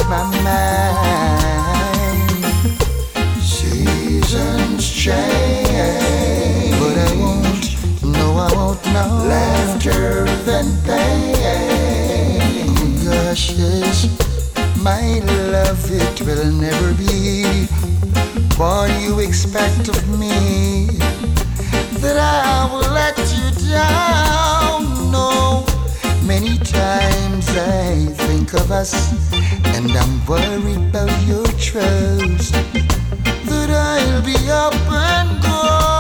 my mind. Seasons change, but I won't, no I won't know. Laughter than pain. Oh gosh, yes, my love, it will never be what you expect of me, that I will let you down. No, many times I think of us, and I'm worried about your trust, that I'll be up